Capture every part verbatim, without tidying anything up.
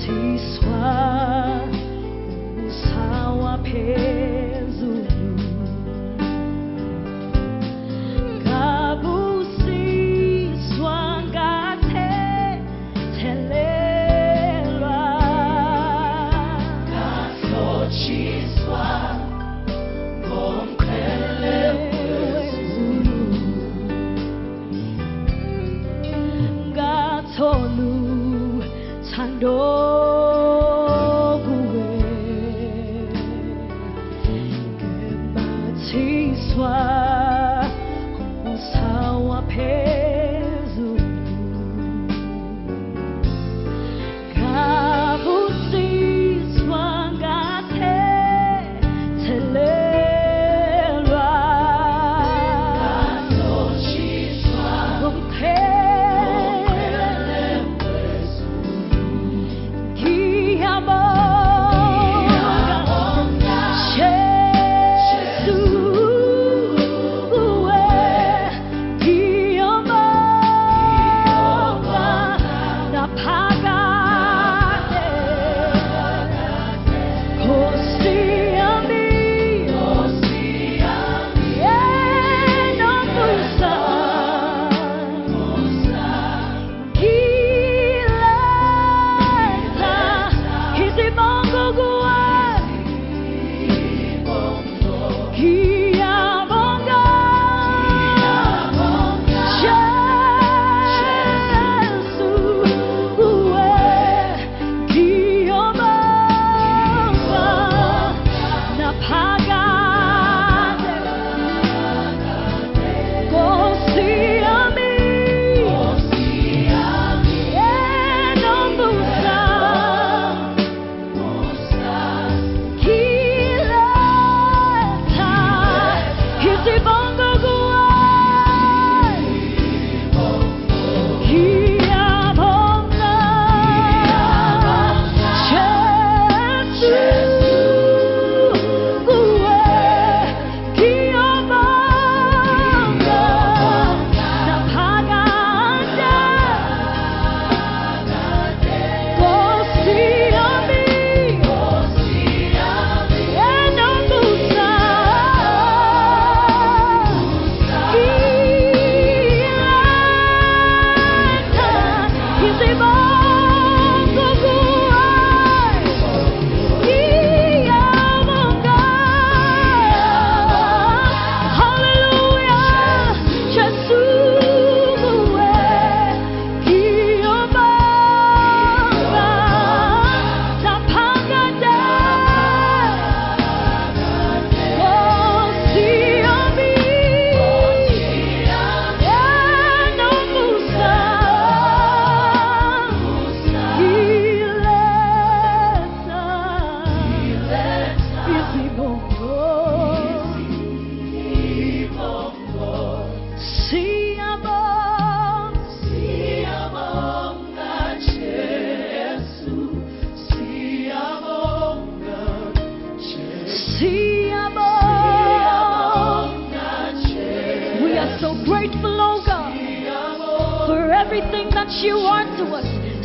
everything that you are to us.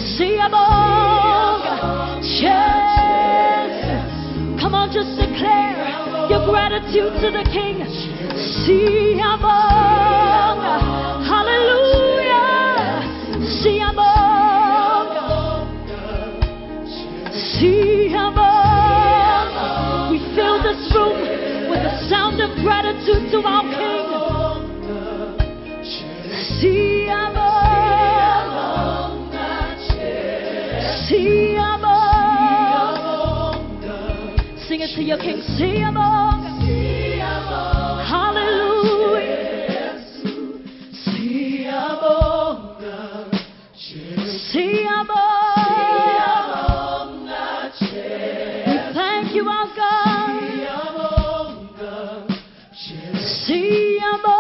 Siamong, yes. Come on, just declare your gratitude to the King. Siamong, hallelujah. Siamong, Siamong. We fill this room with the sound of gratitude to our King. Siamong, Siamong. Sing it to your King. Siamong, hallelujah. Siamong, Siamong. We thank you, our God. Siamong.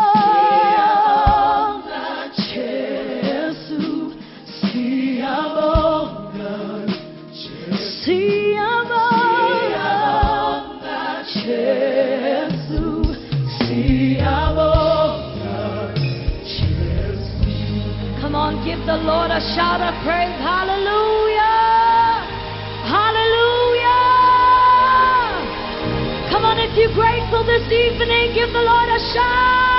Come on, give the Lord a shout of praise. Hallelujah. If you're grateful this evening, give the Lord a shout.